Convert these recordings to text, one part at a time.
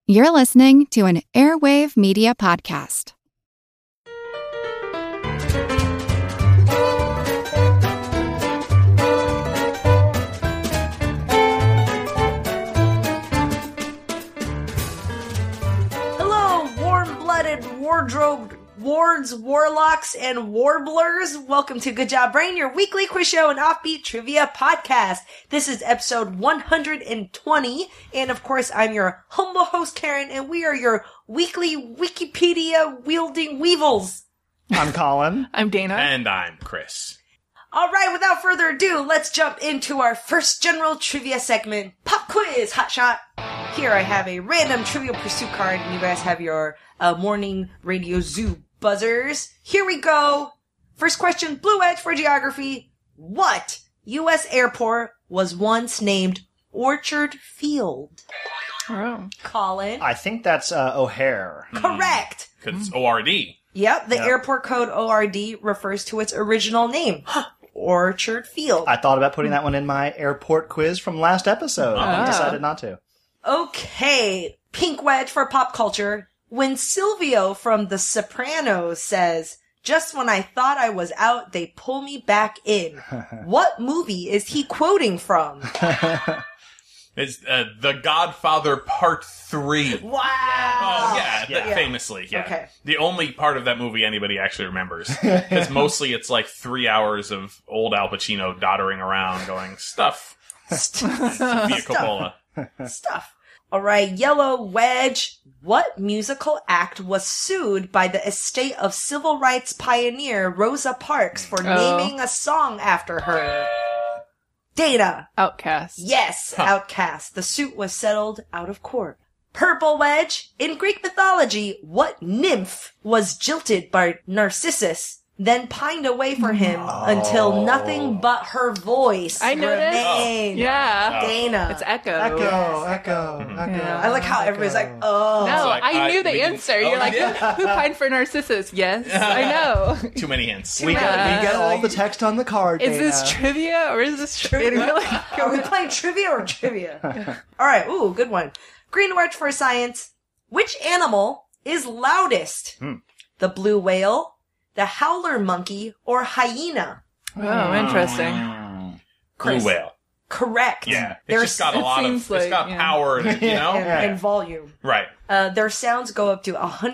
You're listening to an Airwave Media Podcast. Hello, warm-blooded, wardrobed wards, warlocks, and warblers. Welcome to Good Job Brain, your weekly quiz show and offbeat trivia podcast. This is episode 120, and of course, I'm your humble host, Karen, and we are your weekly Wikipedia-wielding weevils. I'm Colin. I'm Dana. And I'm Chris. All right, without further ado, let's jump into our first general trivia segment, Pop Quiz Hotshot. Here I have a random Trivial Pursuit card, and you guys have your morning radio zoo buzzers. Here we go. First question, Blue Edge for geography. What U.S. airport was once named Orchard Field? Oh. Colin? I think that's O'Hare. Correct. Because it's ORD. Yep, the airport code ORD refers to its original name, Orchard Field. I thought about putting that one in my airport quiz from last episode. I decided not to. Okay, Pink Wedge for pop culture. When Silvio from The Sopranos says, "Just when I thought I was out, they pull me back in," what movie is he quoting from? It's The Godfather Part 3. Wow! Oh, yeah, famously, yeah. Okay. The only part of that movie anybody actually remembers. Because mostly it's like 3 hours of old Al Pacino doddering around going, stuff. Via Coppola. Stuff. Alright, Yellow Wedge. What musical act was sued by the estate of civil rights pioneer Rosa Parks for naming a song after her? Dana. Outcast. Yes, Outcast. The suit was settled out of court. Purple Wedge. In Greek mythology, what nymph was jilted by Narcissus, then pined away for him until nothing but her voice I know this. remained? Yeah. Dana. It's Echo. Echo. Yeah. I like how everybody's like, oh. No, like, I knew the we didn't- answer. You're like, who pined for Narcissus? Yes, I know. Too many hints. We get all the text on the card, Is Dana. this trivia or is this trivia? Are we playing trivia or trivia? Alright, ooh, good one. Green Wedge for science. Which animal is loudest? The blue whale, the howler monkey, or hyena? Oh, interesting. Blue Chris. Whale. Correct. Yeah. It's Their just got a it lot of, seems it's like, got yeah. power, you know? and volume. Right. Their sounds go up to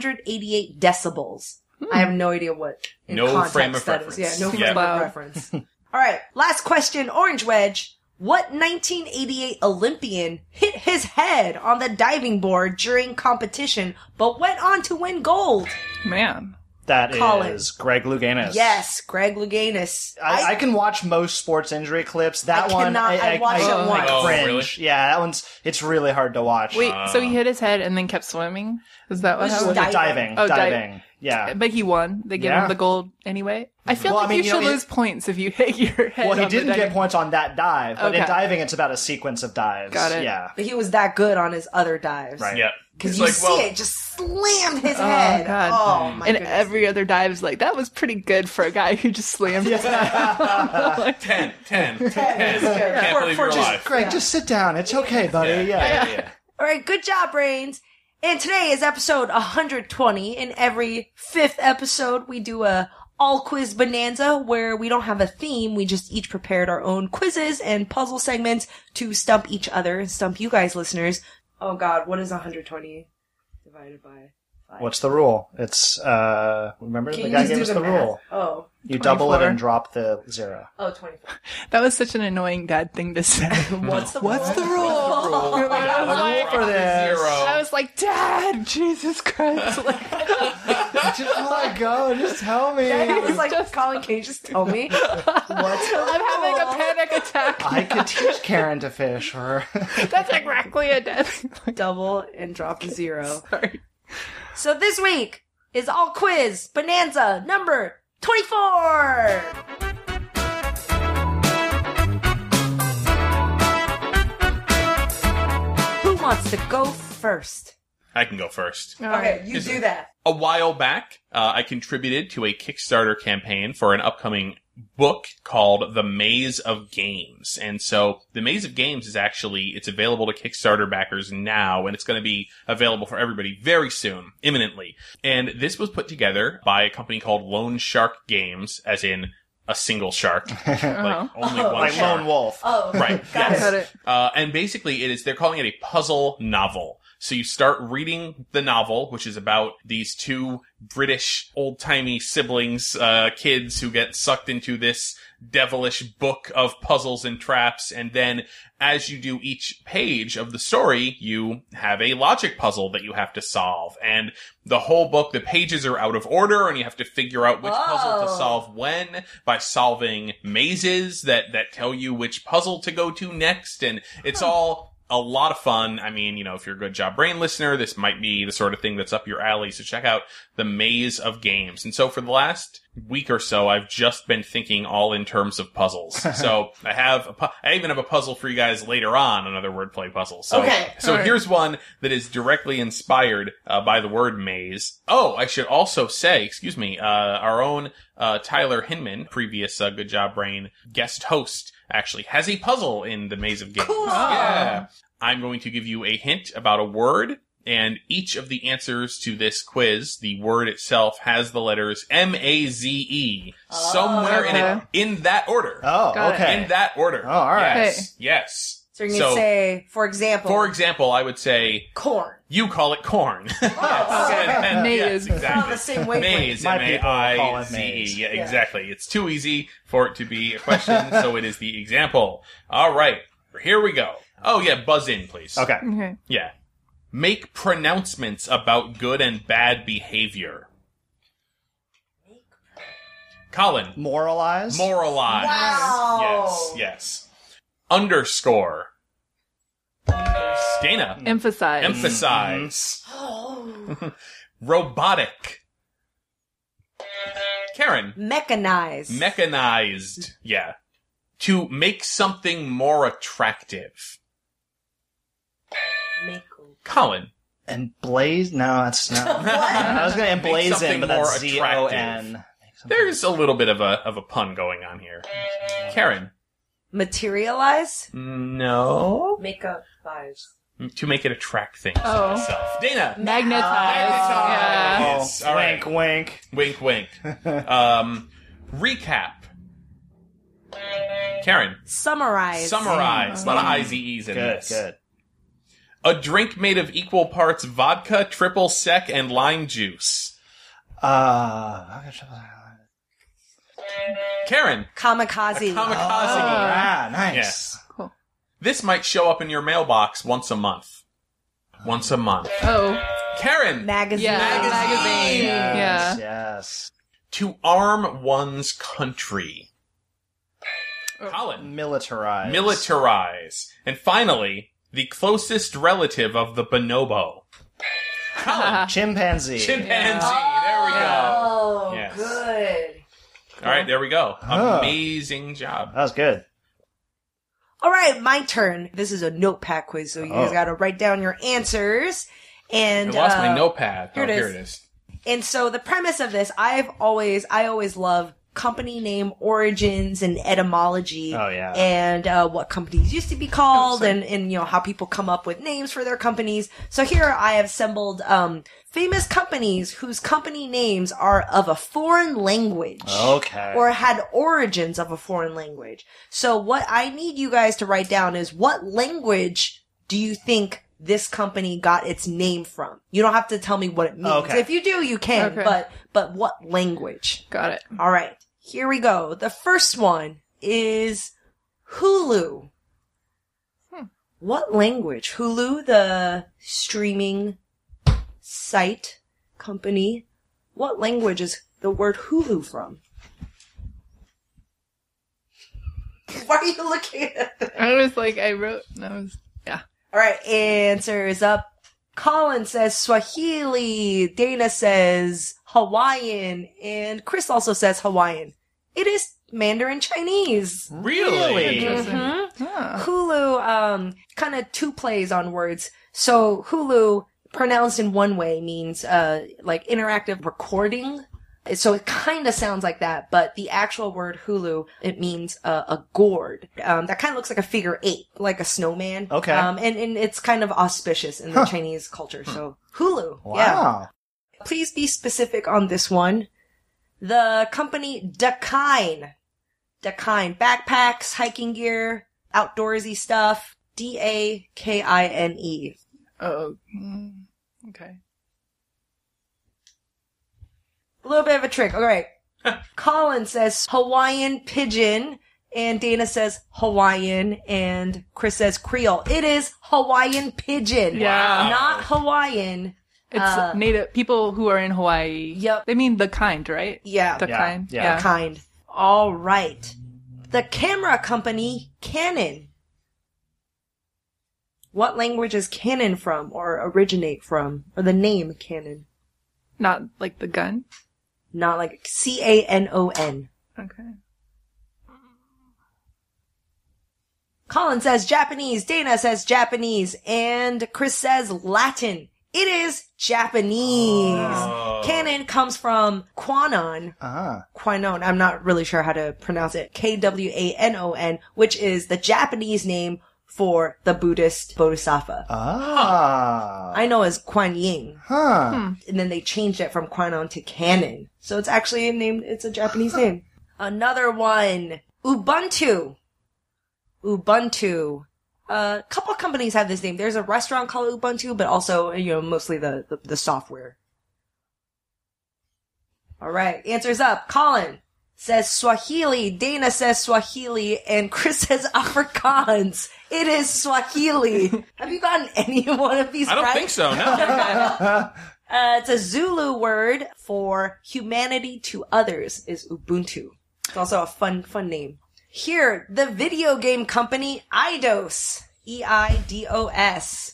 188 decibels. I have no idea what in No context frame of that is. reference. Yeah, no Yeah. frame of reference. Alright, last question, Orange Wedge. What 1988 Olympian hit his head on the diving board during competition, but went on to win gold? Man. That Colin. is Greg Louganis. Yes, Greg Louganis. I can watch most sports injury clips. That I one, cannot. I watched it once. Oh, cringe. really? Yeah, that one's, it's really hard to watch. Wait, so he hit his head and then kept swimming? Is that what This is happened? diving. diving. Oh, diving. Yeah. But he won. They give Yeah. him the gold anyway. I feel Well, like I mean, you you should know, lose points if you hit your head. Well, he on the didn't get diving- points on that dive, but in Okay. diving, it's about a sequence of dives. Got it. Yeah. But he was that good on his other dives. Right. Yeah. Because It's you like, see well, it just slammed his head. God. Oh, my And goodness. every other dive is like, that was pretty good for a guy who just slammed his head. 10. Can't For- believe for you're just- alive. Greg, just sit down. It's okay, buddy. Yeah. All right, good job, brains. And today is episode 120. In every fifth episode, we do a all quiz bonanza where we don't have a theme. We just each prepared our own quizzes and puzzle segments to stump each other, stump you guys, listeners. Oh God, what is 120 divided by 5? What's the rule? It's, remember Can the you guy just gave do us the the math? rule. Oh, You double it 24. and drop the 0. oh, 24. That was such an annoying dad thing to say. What's the rule? I I was like, for this. I was like, Dad, Jesus Christ. Like, Just let go. Just tell me. I was like, Colin, can you just tell me? What's the I'm having a rule? panic attack. I could teach Karen to fish, or That's exactly a dad thing. Like, Double and drop 0. sorry. So this week is all quiz bonanza number 24. Who wants to go first? I can go first. Okay, you Is do it- that. A while back, I contributed to a Kickstarter campaign for an upcoming book called The Maze of Games. And so The Maze of Games is actually, it's available to Kickstarter backers now, and it's going to be available for everybody very soon, imminently. And this was put together by a company called Lone Shark Games, as in a single shark. Like only one Like shark. Lone Wolf. Oh, Right. got Yes. Got it. And basically they're calling it a puzzle novel. So you start reading the novel, which is about these two British old-timey siblings, kids who get sucked into this devilish book of puzzles and traps. And then as you do each page of the story, you have a logic puzzle that you have to solve. And the whole book, the pages are out of order, and you have to figure out which puzzle to solve when by solving mazes that tell you which puzzle to go to next. And it's all a lot of fun. I mean, you know, if you're a Good Job Brain listener, this might be the sort of thing that's up your alley. So check out The Maze of Games. And so for the last week or so, I've just been thinking all in terms of puzzles. So I even have a puzzle for you guys later on, another wordplay puzzle. So, Okay. So All right. here's one that is directly inspired by the word maze. Oh, I should also say, our own Tyler Hinman, previous Good Job Brain guest host, actually has a puzzle in The Maze of Games. Cool. Yeah. I'm going to give you a hint about a word, and each of the answers to this quiz, the word itself has the letters M-A-Z-E somewhere okay. in that order. Oh, Got it. okay. In that order. Oh, all right. Yes. Yes. So you're going to say, for example, I would say, corn. you call it corn. Oh, okay. And Maze. yes, We're on exactly. the same wavelength. Maze, My people call it M-A-I-Z-E. maze. Yeah, Yeah. exactly. It's too easy for it to be a question, so it is the example. All right. Here we go. Oh, yeah, buzz in, please. Okay. Okay. Yeah. Make pronouncements about good and bad behavior. Colin. Moralize. Moralize. Wow. Yes. Underscore. Dana. Emphasize. Emphasize. Oh. Robotic. Karen. Mechanized. Mechanized. Yeah. To make something more attractive. Make- Colin. And blaze? No, that's not. I was going to Make emblazon, something but more that's Z-O-N. There's a little bit of a pun going on here. Karen. Materialize. No. Make up vibes. To make it attract things to Oh. itself. Dana. Magnetize. Yeah. Oh, Yes. All right. wink, wink. Wink, wink. Recap. Karen. Summarize. Summarize. A lot of IZEs in Good, this. good. A drink made of equal parts vodka, triple sec, and lime juice. Karen. Kamikaze. Ah, nice. Yes. Cool. This might show up in your mailbox once a month. Once a month. Oh. Karen. Magazine. Yeah. Magazine. Yes, Yeah. yes. To arm one's country. Colin. Militarize. Militarize. And finally, the closest relative of the bonobo. Colin. Chimpanzee. Chimpanzee. There we go. Oh, Yes. good. All right, there we go. Huh. Amazing job. That was good. All right, my turn. This is a notepad quiz, so you guys Oh. got to write down your answers. And I lost my notepad. here it Here is. it is. And so the premise of this, I always love company name origins and etymology. Oh, yeah. And what companies used to be called, and you know how people come up with names for their companies. So here I have assembled famous companies whose company names are of a foreign language. Okay. Or had origins of a foreign language. So what I need you guys to write down is, what language do you think this company got its name from? You don't have to tell me what it means. Okay. If you do, you can, Okay. but what language? Got it. All right. Here we go. The first one is Hulu. What language? Hulu, the streaming site company. What language is the word Hulu from? Why are you looking at that? I was like, yeah. All right, answers up. Colin says Swahili. Dana says Hawaiian. And Chris also says Hawaiian. It is Mandarin Chinese. Really? Interesting. Mhm. Ah. Hulu, kind of two plays on words. So Hulu, pronounced in one way, means like interactive recording So it kind of sounds like that, but the actual word Hulu, it means a gourd. That kind of looks like a figure 8, like a snowman. Okay. And it's kind of auspicious in the Chinese culture. So Hulu. Wow. Yeah. Please be specific on this one. The company Dakine. Dakine. Backpacks, hiking gear, outdoorsy stuff. Dakine. Oh, okay. A little bit of a trick. All right. Colin says Hawaiian pigeon, and Dana says Hawaiian, and Chris says Creole. It is Hawaiian pigeon. Yeah. Not Hawaiian. It's native people who are in Hawaii. Yep. They mean the kind, right? Yeah. The Yeah, kind. yeah. Kind. All right. The camera company Canon. What language is Canon from, or originate from, or the name Canon? Not like the gun. Not like Canon. Okay. Colin says Japanese, Dana says Japanese, and Chris says Latin. It is Japanese. Canon comes from Kwanon. Kwanon, I'm not really sure how to pronounce it. Kwanon, which is the Japanese name for the Buddhist Bodhisattva. I know as Kuan Yin. And then they changed it from Kwanon to Canon. So it's actually it's a Japanese name. Another one. Ubuntu. Ubuntu. A couple of companies have this name. There's a restaurant called Ubuntu, but also, mostly the software. All right. Answers up. Colin says Swahili. Dana says Swahili. And Chris says Afrikaans. It is Swahili. Have you gotten any one of these I don't right? think so, no. It's a Zulu word for humanity to others is Ubuntu. It's also a fun name. Here, the video game company Eidos. E-I-D-O-S.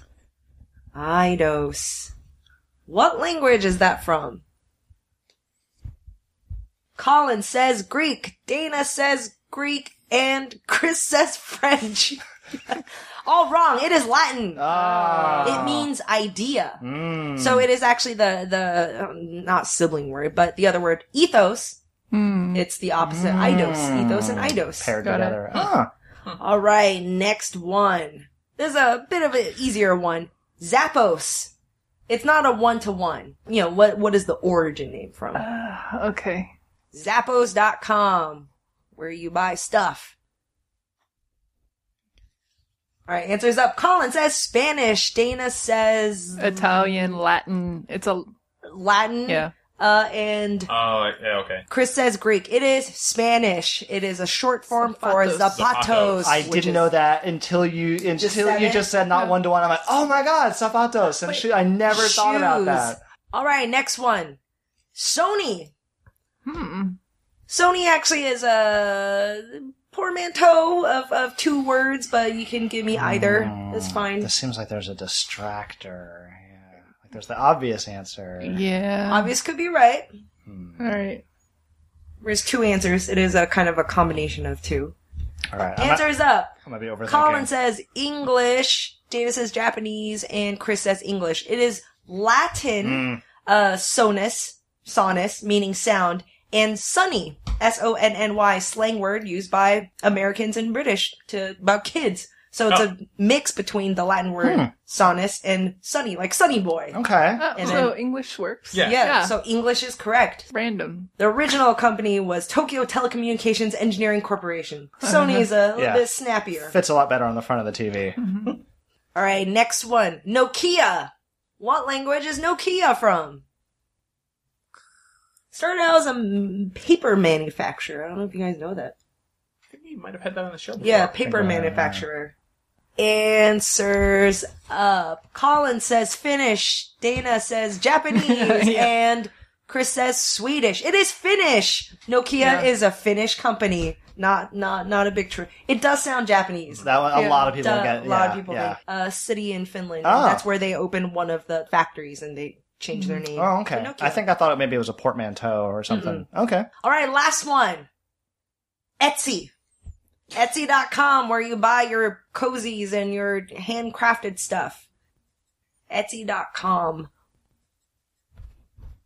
Eidos. What language is that from? Colin says Greek. Dana says Greek. And Chris says French. All wrong. It is Latin. It means idea. So it is actually the not sibling word, but the other word, ethos. It's the opposite. Eidos. Ethos and eidos. Paired Got together. All right, next one. There's a bit of an easier one. Zappos. It's not a one-to-one. What is the origin name from? Okay. Zappos.com, where you buy stuff. All right, answers up. Colin says Spanish. Dana says Italian, Latin. It's a Latin. yeah. And Oh, yeah, okay. Chris says Greek. It is Spanish. It is a short form for zapatos. I which didn't is- know that until you said it? just said not one to one. I'm like, oh my god, zapatos. And I never thought about Shoes. that. All right, next one. Sony. Sony actually is a portmanteau of two words, but you can give me either. It's fine. This seems like there's a distractor. Yeah. Like there's the obvious answer. Yeah. Obvious could be right. All right. There's two answers. It is a kind of a combination of two. All right. Answers up. I'm gonna be overthinking. Colin says English. Dana says Japanese, and Chris says English. It is Latin, sonus, meaning sound, and sunny, S-O-N-N-Y, slang word used by Americans and British about kids. So it's a mix between the Latin word sonus and sunny, like sunny boy. Okay. And So then- English works. Yeah. Yeah, so English is correct. Random. The original company was Tokyo Telecommunications Engineering Corporation. Sony is a little Yeah. bit snappier. Fits a lot better on the front of the TV. All right, next one. Nokia. What language is Nokia from? Started out as a paper manufacturer. I don't know if you guys know that. I think we might have had that on the show before. Yeah, paper manufacturer. Answers up. Colin says Finnish. Dana says Japanese. And Chris says Swedish. It is Finnish. Nokia is a Finnish company. Not a big true. It does sound Japanese. That one, a lot of people get. A lot of yeah, people yeah. think. City in Finland. Oh. That's where they opened one of the factories and they changed their name. Oh, to okay. Nokia. I think I thought maybe it was a portmanteau or something. Okay. All right, last one. Etsy. Etsy.com, where you buy your cozies and your handcrafted stuff. Etsy.com.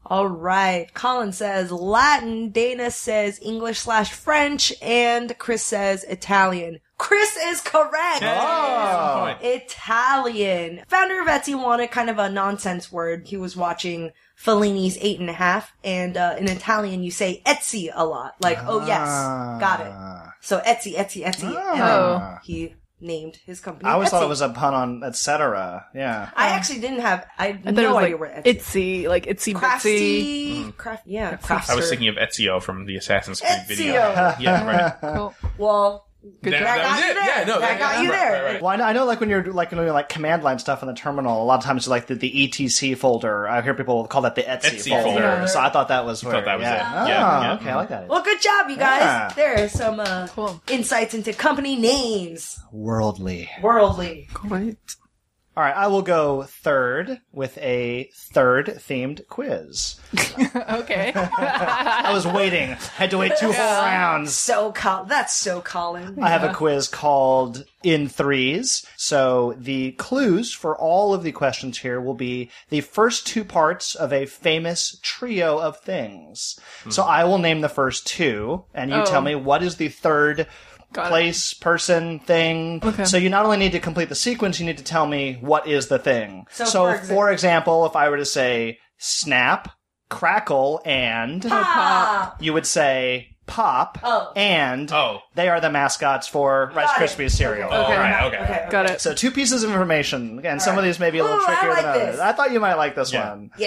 All right. Colin says Latin. Dana says English/French. And Chris says Italian. Chris is correct. Oh. Italian. Founder of Etsy wanted kind of a nonsense word. He was watching Fellini's 8.5, and in Italian you say Etsy a lot. Like, oh yes, got it. So Etsy. And then he named his company I always Etsy. thought it was a pun on et cetera. Yeah. I actually didn't have, I had I thought no it was idea like what Etsy. Itsy, like Itsy Bitsy. Crafty, crafter. I was thinking of Ezio from the Assassin's Creed video. Ezio. Yeah, right. Cool. Well, Good That- job. that that got was you it. there. Yeah, no, that got you right, there. right. Well, I know like when you're like command line stuff in the terminal, a lot of times it's like the ETC folder. I hear people call that the Etsy, Etsy folder. folder. So I thought that was where. thought that was yeah. it. Oh, Yeah. okay, I like that. Well, good job, you guys. Yeah. There are some Cool. insights into company names. Worldly. Worldly. Great. All right, I will go third with a third-themed quiz. Okay. I was waiting. Had to wait 2 whole rounds. That's so Colin. I have a quiz called In Threes. So the clues for all of the questions here will be the first 2 parts of a famous trio of things. So I will name the first 2, and you tell me what is the third Got it. place, person, thing. Okay. So you not only need to complete the sequence, you need to tell me what is the thing. So for example, if I were to say snap, crackle, and Ah, you would say pop, Oh. and Oh. they are the mascots for Rice Got it. Krispies cereal. Oh, Okay. right, okay. Got it. So 2 pieces of information. Again, some of these may be a little Ooh, I trickier like than others. this. I thought you might like this Yeah. one.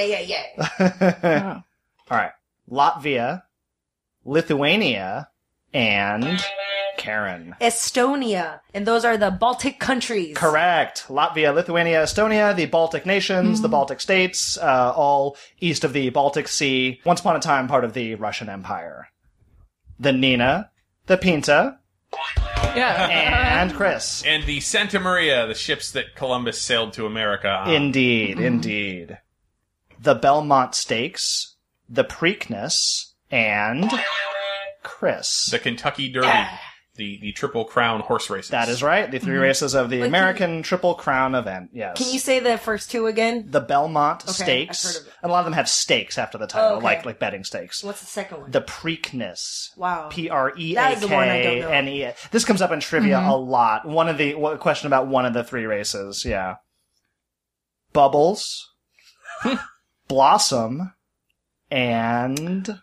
yeah. Oh. All right. Latvia, Lithuania, and Karen. Estonia. And those are the Baltic countries. Correct. Latvia, Lithuania, Estonia, the Baltic nations, the Baltic states, all east of the Baltic Sea. Once upon a time, part of the Russian Empire. The Nina, the Pinta, Yeah. and Chris. And the Santa Maria, the ships that Columbus sailed to America on. Indeed, indeed. The Belmont Stakes, the Preakness, and Chris. The Kentucky Derby, the Triple Crown horse races. That is right. The 3 races of the American Triple Crown event. Yes. Can you say the first 2 again? The Belmont Okay, Stakes. I've heard of it. And a lot of them have stakes after the title, Oh, okay. like betting stakes. What's the second one? The Preakness. Wow. Preakness. That is the one I don't know. This comes up in trivia a lot. A question about one of the 3 races. Yeah. Bubbles, Blossom, and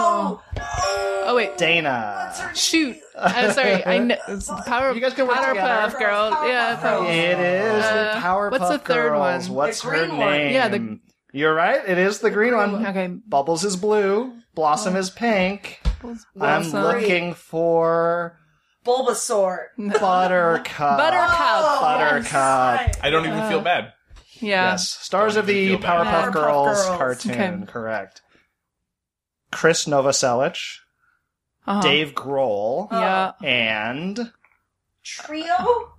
Oh, wait. Dana. Shoot. I'm sorry. I know. It's Power, You guys can work Powerpuff together. Girl. Yeah. Powerpuff. It is the Powerpuff what's the third Girls. one? What's The her green one. name? Yeah, You're right. It is the green one. Okay. Bubbles is blue. Blossom is pink. I'm Blossom. looking for Bulbasaur. Buttercup. Buttercup. Buttercup. I don't even feel bad. Yeah. Yes. Stars Don't of the even feel bad. Powerpuff Powerpuff Girls Girls. cartoon. Okay. Correct. Chris Novoselic, Uh-huh. Dave Grohl, Yeah. and Trio?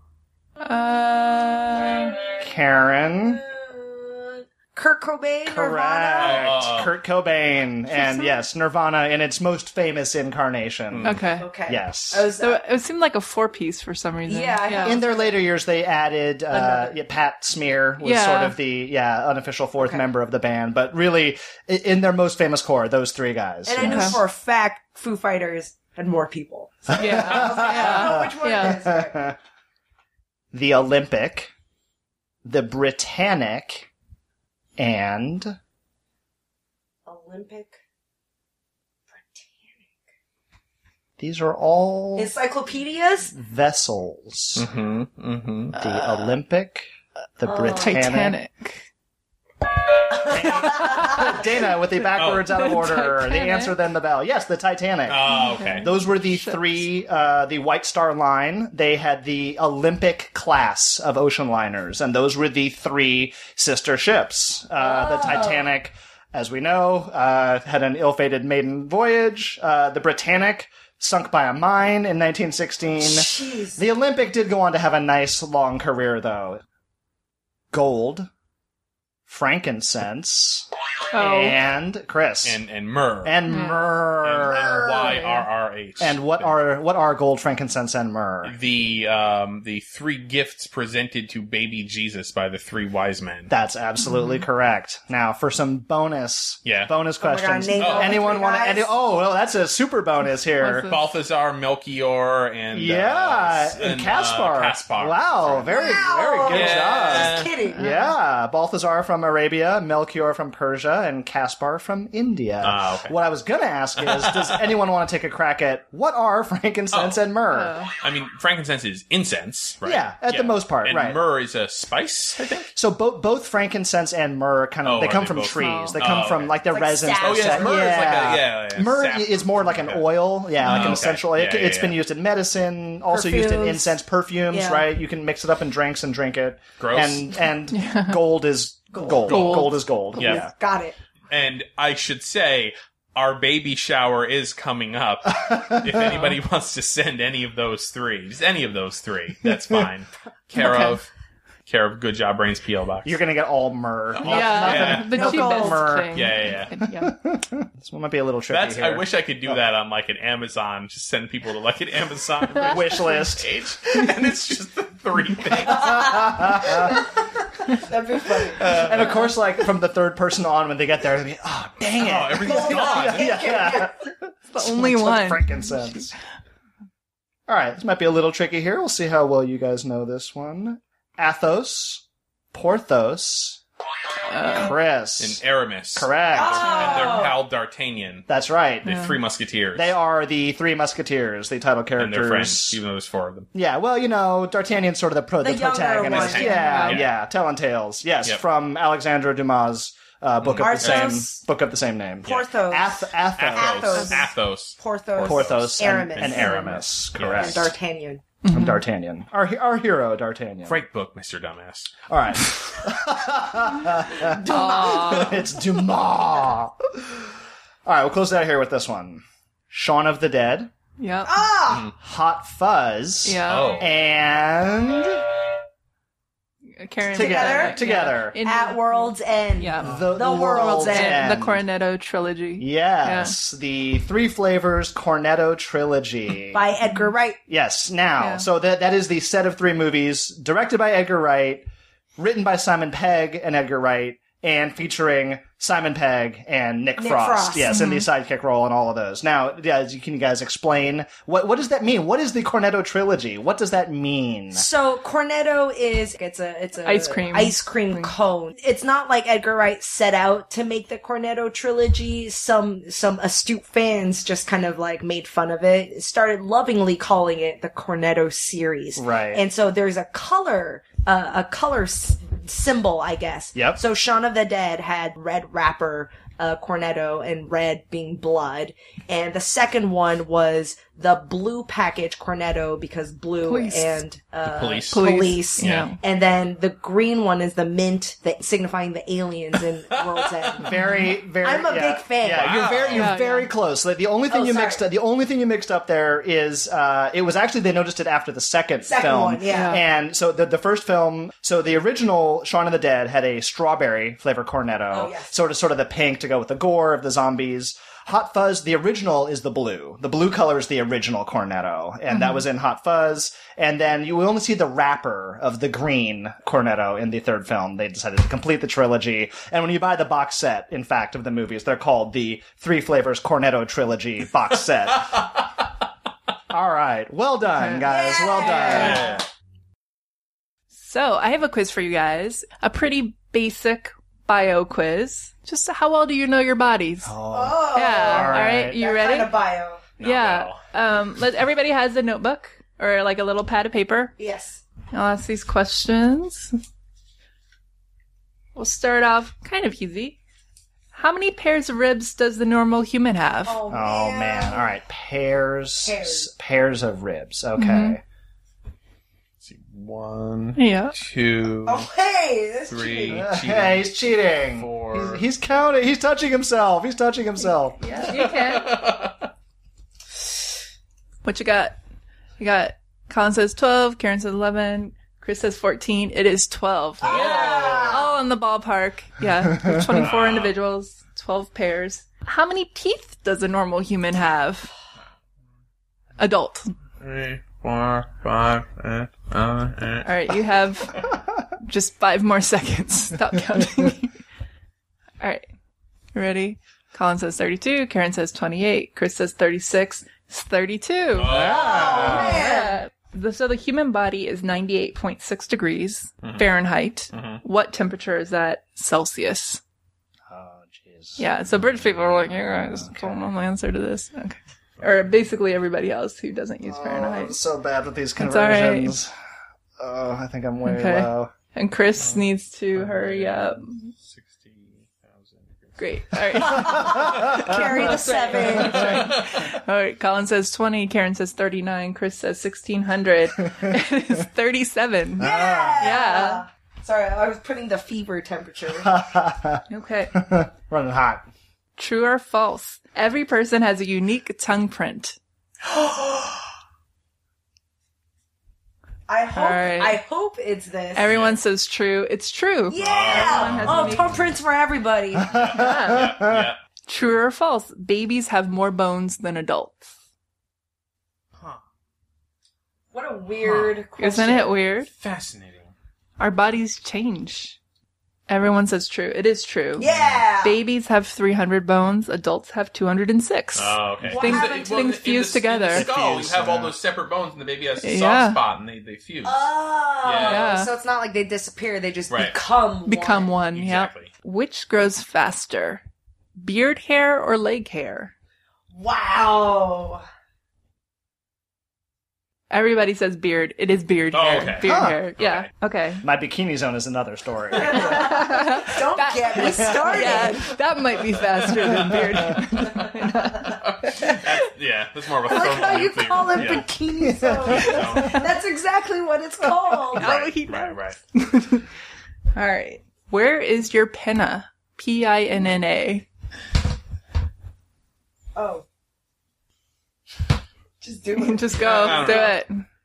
Karen. Kurt Cobain? Correct. Nirvana? Kurt Cobain. And yes, Nirvana in its most famous incarnation. Okay. Okay. Yes. I was, So it seemed like a 4-piece for some reason. Yeah. In their later years, they added Pat Smear was Yeah. sort of the unofficial fourth member of the band, but really in their most famous core, those 3 guys. and I knew Okay. for a fact Foo Fighters had more people. So Yeah. I don't know which one Yeah. it is. The Olympic, the Britannic, and Olympic. these are all Encyclopedias? vessels. Mm-hmm. Mm-hmm. The Olympic, the Britannic. Titanic. Dana with the backwards out of order. The Titanic. answer, then the bell. Yes, the Titanic. Oh, okay. Those were the 3, the White Star Line. They had the Olympic class of ocean liners, and those were the 3 sister ships. The Titanic, as we know, had an ill-fated maiden voyage. The Britannic sunk by a mine in 1916. Jeez. The Olympic did go on to have a nice, long career, though. Gold, frankincense, and Chris. And myrrh. And myrrh. And YRRH. And what are gold, frankincense, and myrrh? The three gifts presented to baby Jesus by the three wise men. That's absolutely correct. Now, for some bonus questions. name all Anyone three want guys? to? Oh, well, that's a super bonus here. What's it? Balthazar, Melchior, and And Caspar. Caspar. Wow, very good Yeah. job. Just kidding. Yeah, Balthazar from Arabia, Melchior from Persia, and Caspar from India. Okay. What I was going to ask is, does anyone want to take a crack at what are frankincense and myrrh? I mean, frankincense is incense, right? Yeah, at the most part, and right. myrrh is a spice, I think. So both frankincense and myrrh they come they from both- trees. They Oh, come from okay. like their Like resins. sap. Oh, yeah, that- myrrh is like a Myrrh sap. is more like an Okay. oil, like an okay. essential. It's Yeah. been used in medicine, also used in Perfumes. incense, perfumes, Yeah. right? You can mix it up in drinks and drink it. Gross. And gold is gold. Gold is gold. Yeah. Yeah. Got it. And I should say, our baby shower is coming up. If anybody wants to send any of those three, just any of those three, that's fine. Care of Good Job Brains P.O. Box. You're gonna get all myrrh. Yeah. The No cheapest gold. thing. Yeah. This one might be a little tricky here. I wish I could do that on like an Amazon. Just send people to like an Amazon Wish list. page, and it's just the three things. That'd be funny. And of course, like from the third person on, when they get there, they'll be, oh dang it! Oh, everything's gone. yeah. The only Much one. frankincense. All right, this might be a little tricky here. We'll see how well you guys know this one. Athos, Porthos, Chris. And Aramis. Correct. And their pal D'Artagnan. That's right. The Three Musketeers. They are the Three Musketeers, the title characters. and their friends, even though there's four of them. Yeah, well, D'Artagnan's sort of the The younger protagonist. one. Yeah, telling tales. Yes, Yep. from Alexandre Dumas' book of Arthos. the same name. Porthos. Athos. Athos. Porthos. Porthos Aramis. and Aramis. And Correct. D'Artagnan. And D'Artagnan. Our hero, D'Artagnan. Frank Book, Mr. Dumbass. All right. It's Dumas. All right, we'll close it out here with this one. Shaun of the Dead, Yep. Hot Fuzz, Yeah. Oh. and Karen Together. In- At World's End. Yeah. The World's End. The Cornetto trilogy. Yes, the Three Flavors Cornetto trilogy. By Edgar Wright. Yes, now, Yeah. so that is the set of three movies, directed by Edgar Wright, written by Simon Pegg and Edgar Wright, and featuring Simon Pegg and Nick Frost. Yes, in the sidekick role and all of those. Now, can you guys explain, what does that mean? What is the Cornetto trilogy? What does that mean? So Cornetto is it's a Ice cream cone. It's not like Edgar Wright set out to make the Cornetto trilogy. Some astute fans just kind of like made fun of it, started lovingly calling it the Cornetto series. Right. And so there's a color symbol, I guess. Yep. So Shaun of the Dead had red wrapper Cornetto and red being blood, and the second one was the blue package Cornetto because blue Police. and Police. Yeah. and then the green one is the mint, signifying the aliens in World's End. Very, very. I'm a big fan. Yeah, Wow. you're very close. Like, the only thing sorry. you mixed up there is it was actually they noticed it after the second film. one, yeah. And so the first film, so the original Shaun of the Dead had a strawberry flavor Cornetto, Oh, yes. sort of the pink to go with the gore of the zombies. Hot Fuzz, the original is the blue. The blue color is the original Cornetto, and that was in Hot Fuzz. And then you will only see the wrapper of the green Cornetto in the third film. They decided to complete the trilogy. And when you buy the box set, in fact, of the movies, they're called the Three Flavors Cornetto Trilogy box set. All right. Well done, guys. Well done. Yeah. So I have a quiz for you guys. A pretty basic bio quiz. Just how well do you know your bodies? Oh, Yeah. all All right. right. You that ready? kind of bio. Yeah. Everybody has a notebook or like a little pad of paper. Yes. I'll ask these questions. We'll start off kind of easy. How many pairs of ribs does the normal human have? Oh, Oh, man. All right. Pairs of ribs. Okay. One, Yeah. two, Oh, hey, that's three. cheating. Hey, he's cheating. Four. He's counting. He's touching himself. Yeah, you can. What you got? You got Colin says 12, Karen says 11, Chris says 14. It is 12. Oh, in the ballpark. Yeah, there's 24 individuals, 12 pairs. How many teeth does a normal human have? Adult. 3, 4, 5, 6, 7, 8. All right, you have just 5 more seconds. Stop counting. All right, you ready? Colin says 32. Karen says 28. Chris says 36. It's 32. Oh, man. So the human body is 98.6 degrees Fahrenheit. What temperature is that Celsius? Oh, jeez. Yeah, so British people are like, you guys don't know the answer to this. Okay. Or basically everybody else who doesn't use I'm Fahrenheit. so bad with these It's all right. conversions. Oh, I think I'm way Okay. low. And Chris needs to hurry up. 60,000. Great. All right. Carry the 7. All right. Colin says 20. Karen says 39. Chris says 1600. It is 37. Yeah. Sorry, I was putting the fever temperature. Okay. Running hot. True or false? Every person has a unique tongue print. I hope it's this. Everyone says true. It's true. Yeah! Everyone has Oh, unique- tongue prints for everybody. Yeah. True or false? Babies have more bones than adults. What a weird question. Isn't it weird? Fascinating. Our bodies change. Everyone says true. It is true. Yeah! Babies have 300 bones. Adults have 206. Oh, okay. What Things- happened to- things fuse together. In the skull, Fuse, you have all yeah. those separate bones, and the baby has a Yeah. soft spot, and they fuse. Oh, Yeah. so it's not like they disappear, they just Right. become one. Exactly. Yep. Which grows faster? Beard hair or leg hair? Wow. Everybody says beard. It is beard Oh, hair. okay. Beard Huh. hair. Yeah. Okay. My bikini zone is another story. Don't get me started. Yeah, that might be faster than beard. That's more of a I like how you thermonuclear. call it Yeah. bikini zone. That's exactly what it's called. Right. All right. Where is your pinna? Pinna. Oh. Just do it. Just go. I don't Do know. it.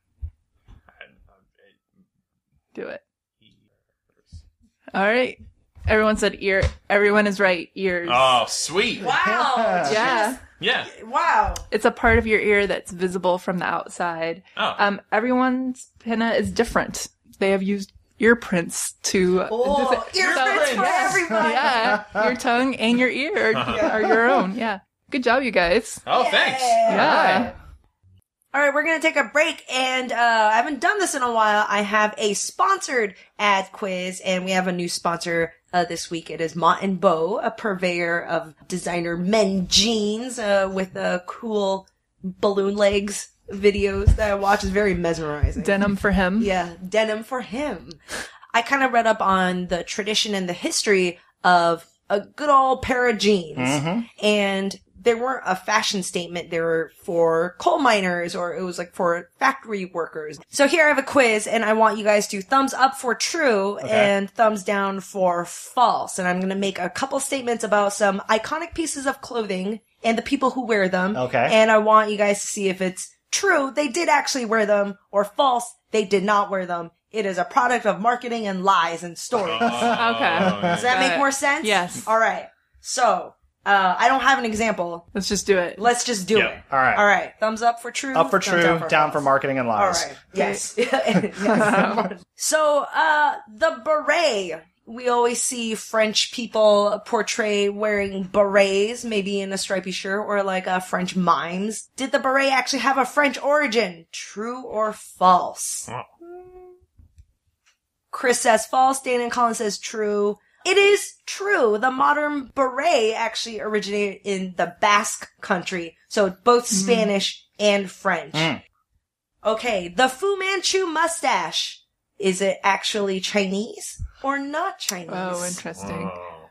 Do it. All right. Everyone said ear. Everyone is right. Ears. Oh, sweet. Wow. Yeah. Yeah. Wow. It's a part of your ear that's visible from the outside. Oh. Everyone's pinna is different. They have used ear prints to... Oh, ear prints for everybody. Yeah. Your tongue and your ear are your own. Yeah. Good job, you guys. Oh, thanks. Yeah. All right, we're going to take a break, and I haven't done this in a while. I have a sponsored ad quiz, and we have a new sponsor this week. It is Mott & Bow, a purveyor of designer men jeans with cool balloon legs videos that I watch. Is very mesmerizing. Denim for him. Yeah, denim for him. I kind of read up on the tradition and the history of a good old pair of jeans. And they weren't a fashion statement. They were for coal miners, or it was like for factory workers. So here I have a quiz, and I want you guys to thumbs up for true and thumbs down for false. And I'm going to make a couple statements about some iconic pieces of clothing and the people who wear them. Okay. And I want you guys to see if it's true, they did actually wear them, or false, they did not wear them. It is a product of marketing and lies and stories. Okay. Does that make more sense? Yes. All right. So, I don't have an example. Let's just do it. Let's just do Yeah. it. All right. All right. Thumbs up for true. Up for thumbs true, down for false. marketing and All lies. right. Yes. Yes. So, the beret. We always see French people portray wearing berets, maybe in a stripy shirt, or like French mimes. Did the beret actually have a French origin? True or false? Oh. Chris says false. Dana and Colin says true. It is true. The modern beret actually originated in the Basque country. So both Spanish and French. Okay. The Fu Manchu mustache. Is it actually Chinese or not Chinese? Oh, interesting.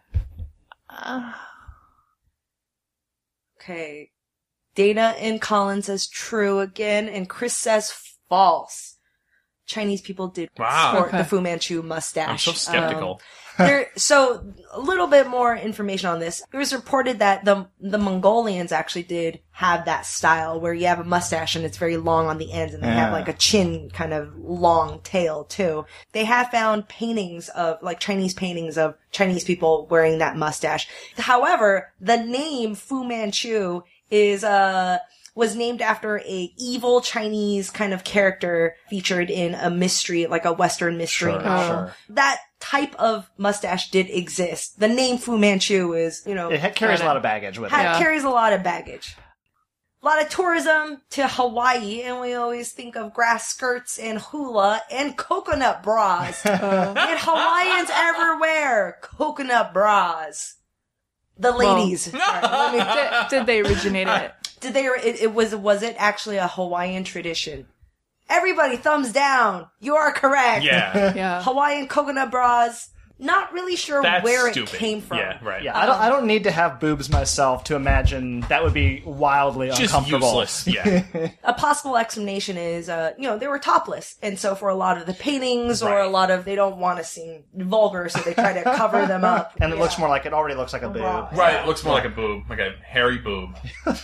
Okay. Dana and Colin says true again, and Chris says false. Chinese people did Wow. sport Okay. the Fu Manchu mustache. I'm so skeptical. So a little bit more information on this. It was reported that the Mongolians actually did have that style where you have a mustache and it's very long on the ends, and they have like a chin kind of long tail too. They have found paintings of like Chinese paintings of Chinese people wearing that mustache. However, the name Fu Manchu was named after a evil Chinese kind of character featured in a mystery, like a Western mystery novel. That type of mustache did exist. The name Fu Manchu is, It carries a lot of baggage with it. Carries a lot of baggage. A lot of tourism to Hawaii, and we always think of grass skirts and hula and coconut bras. Did Hawaiians ever wear coconut bras? The ladies. Did they originate it? Was it actually a Hawaiian tradition? Everybody, thumbs down. You are correct. Yeah. Hawaiian coconut bras. Not really sure where it came from. Yeah, right. Yeah, I don't need to have boobs myself to imagine that would be wildly Just uncomfortable. useless. Yeah. A possible explanation is, they were topless. And so for a lot of the paintings or a lot of, they don't want to seem vulgar, so they try to cover them up. And it looks more like, it already looks like a boob. Right, it looks more like a boob, like a hairy boob.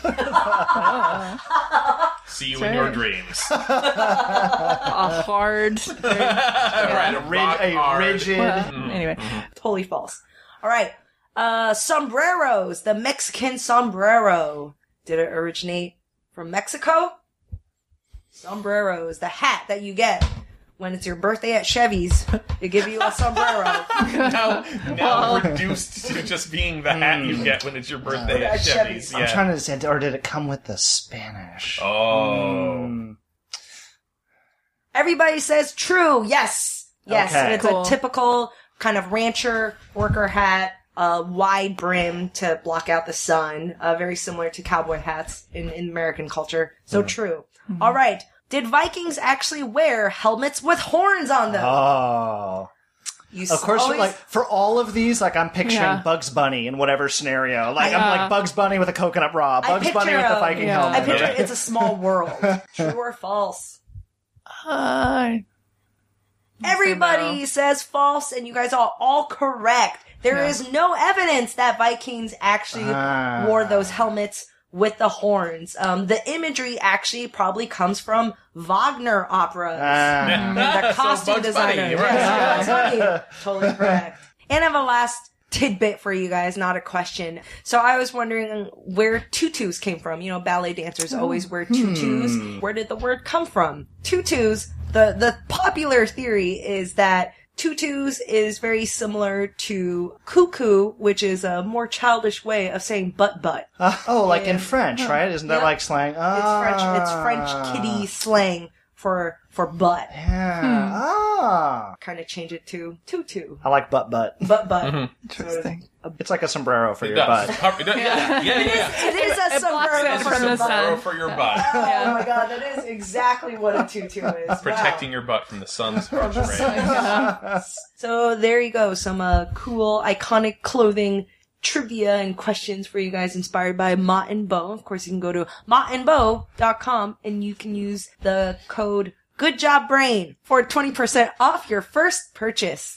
See you in your dreams. A hard. Right, A rigid. Anyway. Totally false. All right. Sombreros. The Mexican sombrero. Did it originate from Mexico? Sombrero is the hat that you get when it's your birthday at Chevy's. They give you a sombrero. now reduced to just being the hat you get when it's your birthday at Chevy's. I'm trying to say, or did it come with the Spanish? Oh. Everybody says true. Yes. Okay. It's a typical kind of rancher worker hat, wide brim to block out the sun, very similar to cowboy hats in American culture. So true. Mm-hmm. All right. Did Vikings actually wear helmets with horns on them? Oh. Of course, like, for all of these, like, I'm picturing Bugs Bunny in whatever scenario. Like, I'm like Bugs Bunny with a coconut bra, Bugs Bunny with the Viking helmet. I picture It's a Small World. True or false? Everybody says false, and you guys are all correct. There is no evidence that Vikings actually wore those helmets with the horns. The imagery actually probably comes from Wagner operas. The costume designer. Bugs Bunny. Totally correct. And I have a last tidbit for you guys, not a question. So I was wondering where tutus came from. Ballet dancers always wear tutus. Where did the word come from? Tutus, the popular theory is that tutus is very similar to cuckoo, which is a more childish way of saying butt. Like in French, right? Isn't that like slang? It's French kitty slang for butt. Yeah. Kind of change it to tutu. I like butt. Butt. Mm-hmm. Interesting. It's like a sombrero for It your does. butt. It is It is a sombrero it for from your the butt. sun. for your butt. Oh my god, that is exactly what a tutu is. Protecting your butt from the sun's harsh rays. So there you go, some cool, iconic clothing trivia and questions for you guys inspired by Mott and Bow. Of course, you can go to mottandbow.com and you can use the code GoodJobBrain for 20% off your first purchase.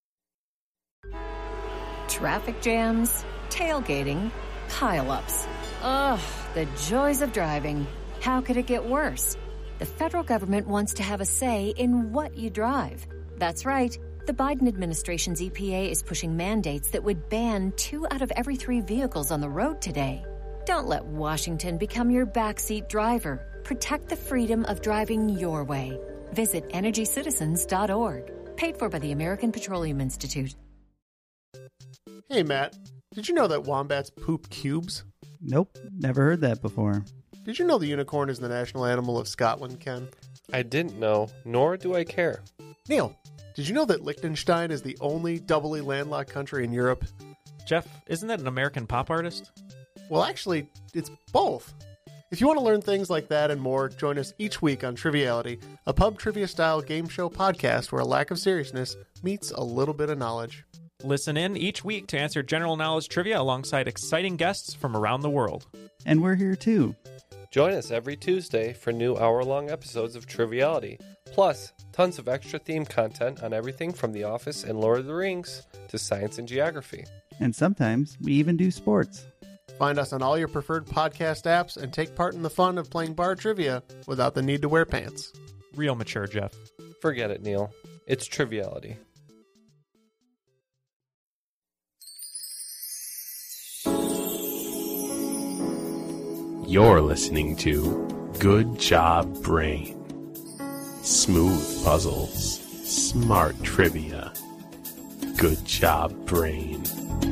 Traffic jams, tailgating, pile-ups. Ugh, the joys of driving. How could it get worse? The federal government wants to have a say in what you drive. That's right. The Biden administration's EPA is pushing mandates that would ban 2 out of every 3 vehicles on the road today. Don't let Washington become your backseat driver. Protect the freedom of driving your way. Visit EnergyCitizens.org. Paid for by the American Petroleum Institute. Hey, Matt. Did you know that wombats poop cubes? Nope, never heard that before. Did you know the unicorn is the national animal of Scotland, Ken? I didn't know, nor do I care. Neil, did you know that Liechtenstein is the only doubly landlocked country in Europe? Jeff, isn't that an American pop artist? Well, actually, it's both. If you want to learn things like that and more, join us each week on Triviality, a pub trivia-style game show podcast where a lack of seriousness meets a little bit of knowledge. Listen in each week to answer general knowledge trivia alongside exciting guests from around the world. And we're here too. Join us every Tuesday for new hour-long episodes of Triviality. Plus, Tons of extra theme content on everything from The Office and Lord of the Rings to science and geography. And sometimes we even do sports. Find us on all your preferred podcast apps and take part in the fun of playing bar trivia without the need to wear pants. Real mature, Jeff. Forget it, Neil. It's Triviality. You're listening to Good Job Brain. Smooth puzzles, smart trivia. Good job, Brain.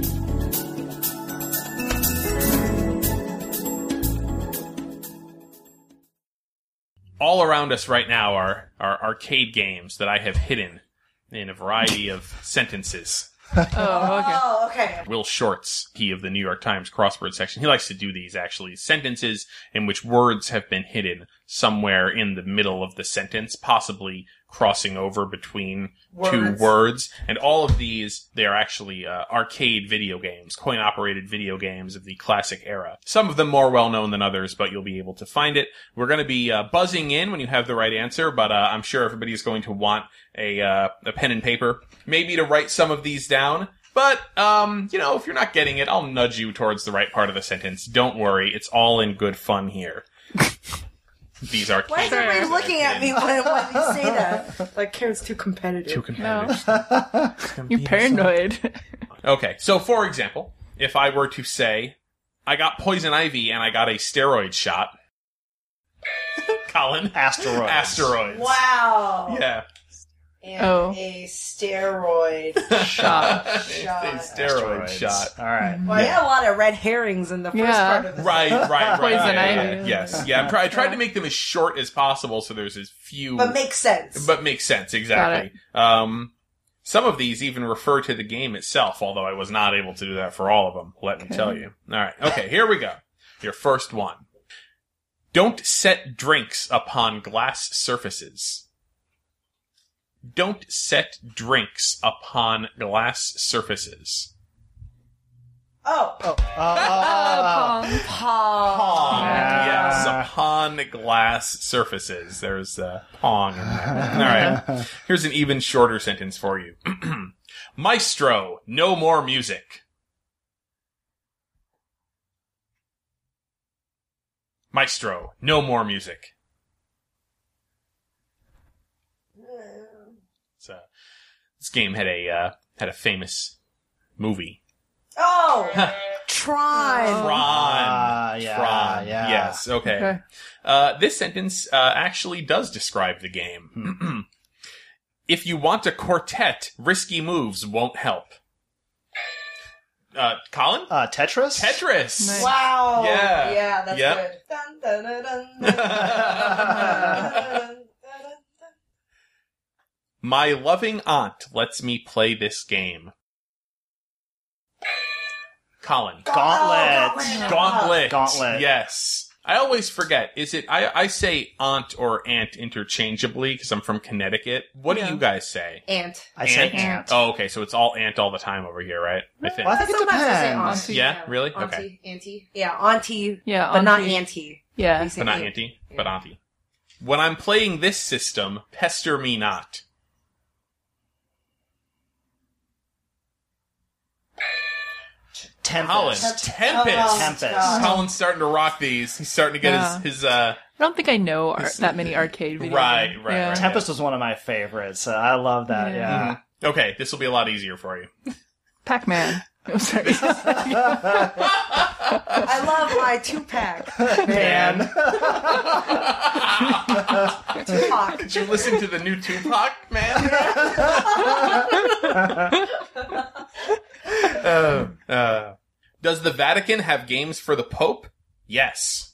All around us right now are arcade games that I have hidden in a variety of sentences. Oh, okay. Okay. Will Shorts, he of the New York Times crossword section, he likes to do these actually. Sentences in which words have been hidden somewhere in the middle of the sentence, possibly crossing over between two words. And all of these, they are actually arcade video games, coin-operated video games of the classic era. Some of them more well-known than others, but you'll be able to find it. We're going to be buzzing in when you have the right answer, but I'm sure everybody's going to want a pen and paper, maybe to write some of these down. But, if you're not getting it, I'll nudge you towards the right part of the sentence. Don't worry, it's all in good fun here. These are. Why is everybody looking at me when you say that? Like, Karen's too competitive. Too competitive. No. You're paranoid. Okay, so for example, if I were to say, I got poison ivy and I got a steroid shot. Colin? Asteroids. Wow. Yeah. And a steroid shot. A steroid shot. All right. Well, I had a lot of red herrings in the first part of the Right. Poison ivy. ivy. Yes. Yeah, I tried to make them as short as possible so there's as few... But makes sense. Exactly. Some of these even refer to the game itself, although I was not able to do that for all of them, let me tell you. All right. Okay, here we go. Your first one. Don't set drinks upon glass surfaces. Don't set drinks upon glass surfaces. Pong. Yes, upon glass surfaces. There's Pong in there. All right. Here's an even shorter sentence for you. Maestro, no more music. Maestro, no more music. This game had a famous movie. Oh, Tron. Tron. Yeah. Yes. Okay. This sentence actually does describe the game. If you want a quartet, risky moves won't help. Colin? Tetris? Tetris. Nice. Wow. Yeah. Yeah, that's good. Dun, dun, dun, dun, dun. My loving aunt lets me play this game. Colin. Gauntlet. Gauntlet. Yes. I always forget. Is it, I say aunt or aunt interchangeably because I'm from Connecticut. What do you guys say? Aunt. I say aunt. Oh, okay. So it's all aunt all the time over here, right? I think. Well, I think it Sometimes I say depends. auntie. Yeah? Really? Auntie, Okay. auntie. Yeah, auntie. Yeah, but not auntie. auntie. Yeah. We say But not aunt. auntie, but auntie. When I'm playing this system, pester me not. Tempest. Tempest. Tempest. Colin's starting to rock these. He's starting to get his I don't think I know that many arcade video Right, games. right, Yeah. right. Tempest was one of my favorites. I love that. Yeah. Okay, this will be a lot easier for you. Pac-Man. I'm sorry. I love my 2-pack. Man. Tupac. Did you listen to the new Tupac, man? Does the Vatican have games for the Pope? Yes.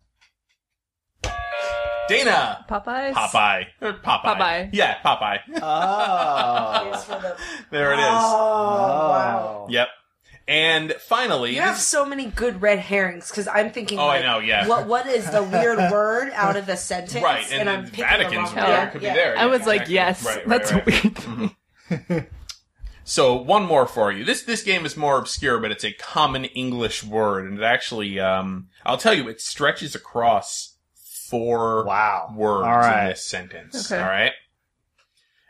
Dana. Popeyes? Popeye. Popeye. Yeah, Popeye. Oh. Yes, for the- There it is. Oh, wow. Yep. And finally, You have so many good red herrings because I'm thinking. Oh, I like, know, yeah. What is the weird word out of the sentence? right, and I'm the picking Vatican's the wrong there. one. It could be there. I Yeah, was like, exactly. yes. Right, That's right. weird to me. So one more for you. This game is more obscure, but it's a common English word, and it actually, I'll tell you, it stretches across 4 Wow. words All right. in this sentence. Okay. All right.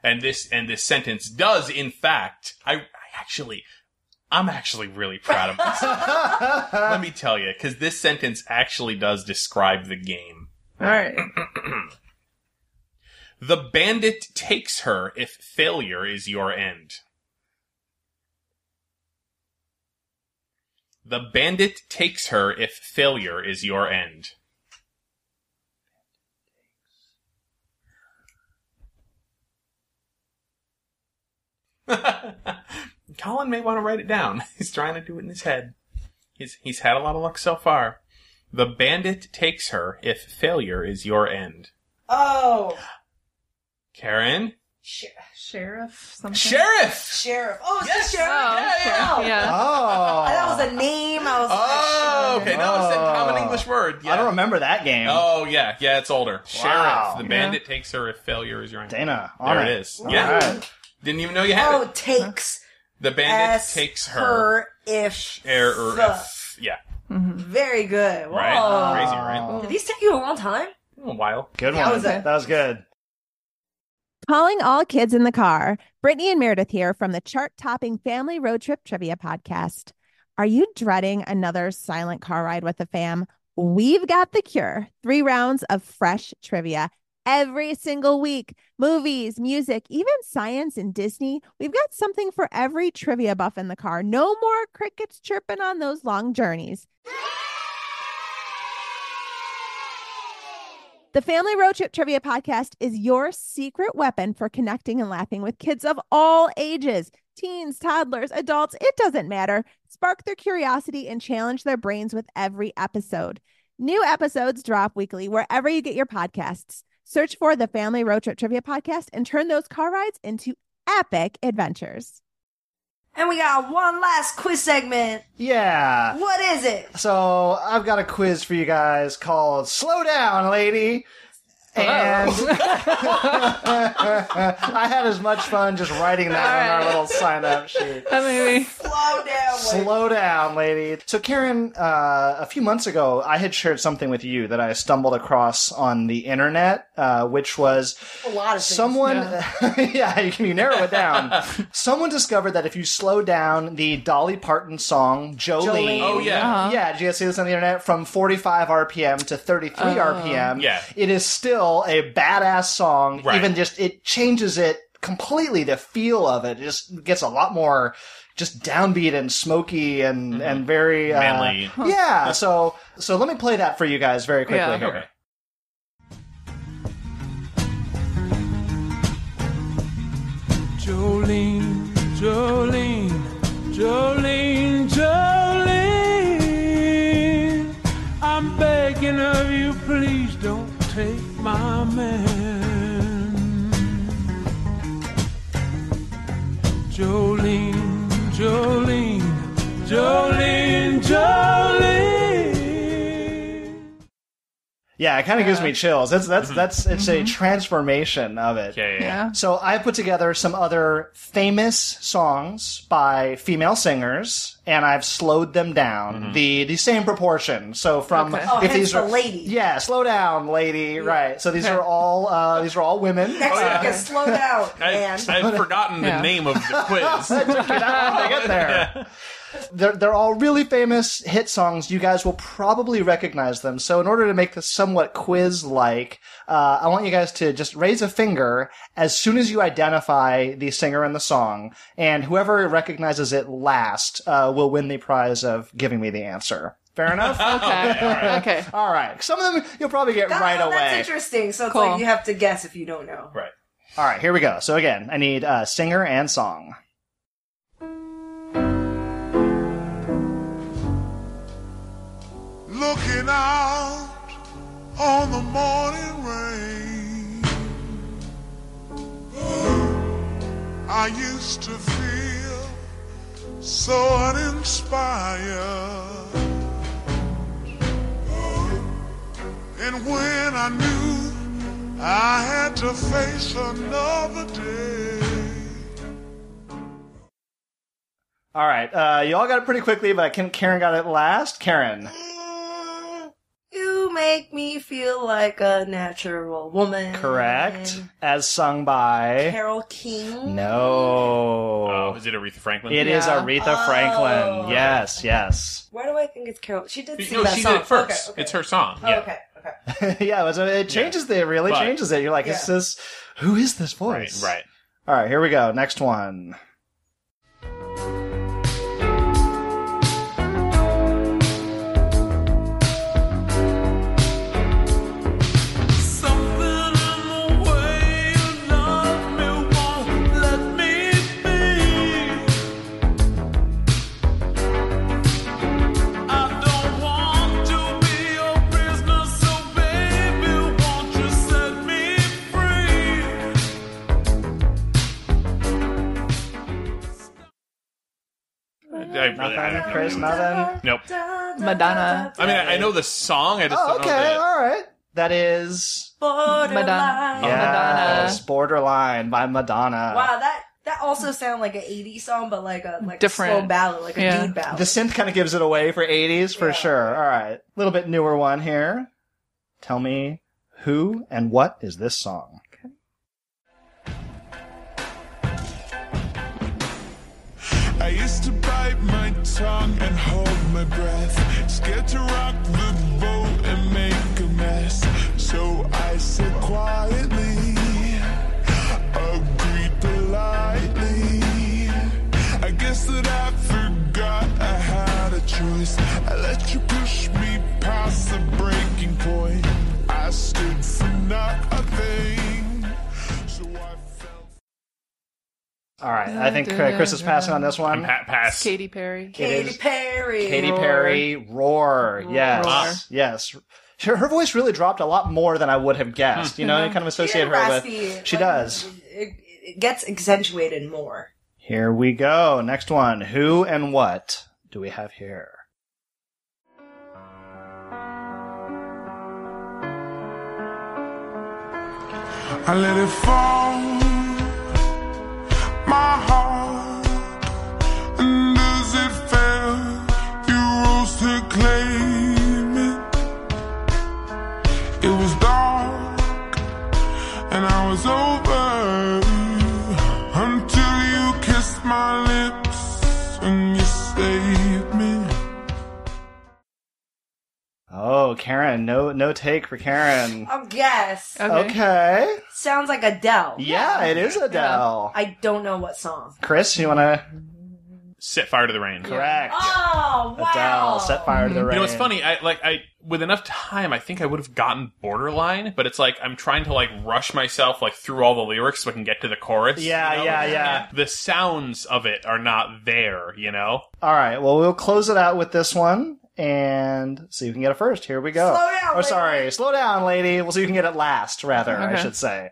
And this sentence does, in fact, I'm actually really proud of myself. Let me tell you, because this sentence actually does describe the game. All right. The bandit takes her if failure is your end. The bandit takes her if failure is your end. Colin may want to write it down. He's trying to do it in his head. He's had a lot of luck so far. The bandit takes her if failure is your end. Oh. Karen? Sheriff? Something? Sheriff! Oh, it's Yes! the sheriff. Oh, okay. Yeah. Oh. That was a name. I was Okay. No, it's a common English word. Yeah. I don't remember that game. Oh, yeah. Yeah, it's older. Wow. Sheriff. The bandit takes her if failure is your end. Dana, There on it is. Yeah. Right. Didn't even know you had it. takes. The bandit S takes her. if. Yeah. Very good. Whoa. Right? Crazy, right? Did these take you a long time? A while. Good That one. was it. That was good. Calling all kids in the car. Brittany and Meredith here from the chart-topping Family Road Trip Trivia Podcast. Are you dreading another silent car ride with the fam? We've got the cure. 3 rounds of fresh trivia every single week. Movies, music, even science and Disney. We've got something for every trivia buff in the car. No more crickets chirping on those long journeys. The Family Road Trip Trivia Podcast is your secret weapon for connecting and laughing with kids of all ages. Teens, toddlers, adults, it doesn't matter. Spark their curiosity and challenge their brains with every episode. New episodes drop weekly wherever you get your podcasts. Search for the Family Road Trip Trivia Podcast and turn those car rides into epic adventures. And we got one last quiz segment. Yeah. What is it? So I've got a quiz for you guys called Slow Down, Lady. And I had as much fun just writing that on our little sign-up sheet. Maybe. Slow down, lady. So, Karen, a few months ago, I had shared something with you that I stumbled across on the internet, which was A lot of things. someone. Yeah, you can narrow it down. Someone discovered that if you slow down the Dolly Parton song "Jolene," Oh, yeah. yeah, did you guys see this on the internet? From 45 RPM to 33 RPM, Yeah. it is still a badass song. Right. Even just it changes it completely. The feel of it just gets a lot more just downbeat and smoky and very Manly. Yeah. So let me play that for you guys very quickly Yeah. here. Okay. Jolene, Jolene, Jolene, Jolene, I'm begging of you, please don't take my man. Jolene, Jolene, Jolene, Jolene. Yeah, it kind of gives me chills. It's a transformation of it. Yeah. So I put together some other famous songs by female singers, and I've slowed them down the same proportion. So from if these are lady. yeah, slow down, lady, right? So these are all women. Next week is slow down, man. I've forgotten the name of the quiz. It took me that long to get there. They're all really famous hit songs. You guys will probably recognize them. So in order to make this somewhat quiz-like, I want you guys to just raise a finger as soon as you identify the singer and the song, and whoever recognizes it last will win the prize of giving me the answer. Fair enough? Okay. All right. Some of them you'll probably get right away. That's interesting. So it's Cool. like you have to guess if you don't know. Right. All right, here we go. So again, I need singer and song. Looking out on the morning rain, I used to feel so uninspired. And when I knew I had to face another day. All right, you all got it pretty quickly, but Karen got it last. Karen. You make me feel like a natural woman. Correct. As sung by... Carole King. No. Oh, is it Aretha Franklin? It is Aretha Franklin. Yes, yes. Why do I think it's Carole? She did sing No, that she song. did it first. Okay. It's her song. Oh, Yeah. okay. Yeah, it changes it really But- changes it. You're like, is this... Who is this voice? Right. All right, here we go. Next one. Nothing, Chris, nothing? Nope. Madonna. I mean, I know the song. I just don't know Okay, the... all right. That is... Madonna. Yes, Borderline by Madonna. Wow, that also sounds like an 80s song, but like a Different. slow ballad, like a dude ballad. The synth kind of gives it away for 80s, for sure. All right. A little bit newer one here. Tell me who and what is this song? I used to bite my tongue and hold my breath, scared to rock the boat and make a mess. So I said quietly, agreed politely. I guess that I forgot I had a choice. I let you push me past the breaking point. I stood for nothing. So I felt. All right. I think Chris is passing on this one. Pass. Katy Perry. Katy Perry. Katy Perry, Roar. Yes. Roar. Yes. Her voice really dropped a lot more than I would have guessed. You know, you kind of associate her raspy, with... She like, does. It gets accentuated more. Here we go. Next one. Who and what do we have here? I let it fall, my heart, and as it fell, you rose to claim it. It was dark, and I was over, until you kissed my lips, and you saved me. Oh, Karen. No take for Karen. I'll guess. Okay. Sounds like Adele. Yeah, it is Adele. I don't know what song. Chris, you want to... Set Fire to the Rain. Correct. Oh, wow. Adele, Set Fire to the Rain. You know, it's funny. I with enough time, I think I would have gotten Borderline, but it's like I'm trying to like rush myself like through all the lyrics so I can get to the chorus. Yeah, you know? yeah. The sounds of it are not there, you know? All right, well, we'll close it out with this one and see who can get it first. Here we go. Slow down, Oh, lady. sorry. Slow down, lady. We'll see who can get it last, rather, I Okay. should say.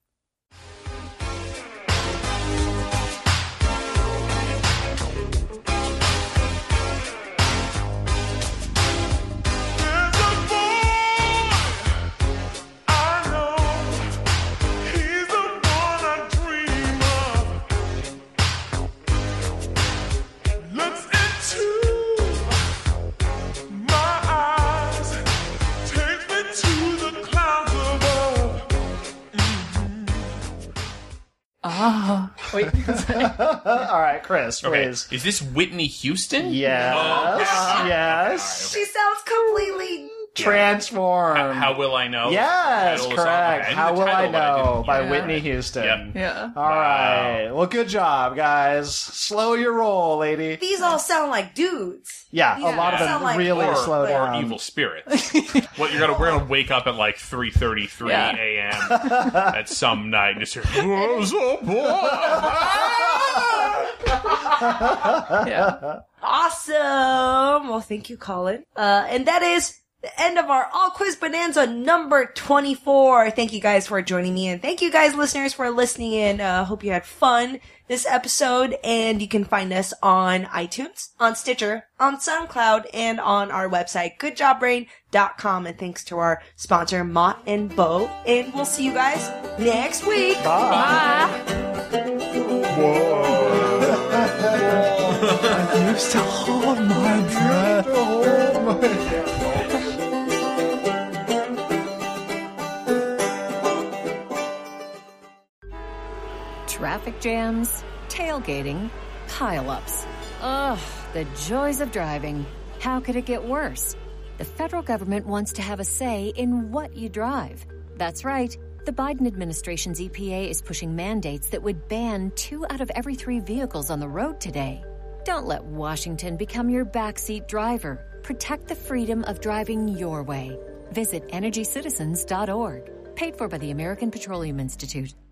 Ah. Wait. All right, Chris, Okay. please. Is this Whitney Houston? Yes. Oh, okay. Yes. She sounds completely... Transform. How will I know? Yes, Title of the song. correct. Okay, How the Will I title, but I Know didn't- by yeah. Whitney Houston. Yep. Yeah. All right. Well, good job, guys. Slow your roll, lady. These all sound like dudes. Yeah, a lot of them Sound like- really Or, slow or down. evil spirits. We're gonna wake up at like 3:33 Yeah. a.m. at some night and just hear, "What's up, boy?" Yeah. Awesome. Well, thank you, Colin. And that is the end of our All Quiz Bonanza number 24. Thank you guys for joining me, and thank you guys, listeners, for listening in. Hope you had fun this episode, and you can find us on iTunes, on Stitcher, on SoundCloud, and on our website, goodjobbrain.com. And thanks to our sponsor, Mott and Bo. And we'll see you guys next week. Bye. I used to hold my breath. Traffic jams, tailgating, pileups. Ugh, the joys of driving. How could it get worse? The federal government wants to have a say in what you drive. That's right. The Biden administration's EPA is pushing mandates that would ban 2 out of every 3 vehicles on the road today. Don't let Washington become your backseat driver. Protect the freedom of driving your way. Visit EnergyCitizens.org. Paid for by the American Petroleum Institute.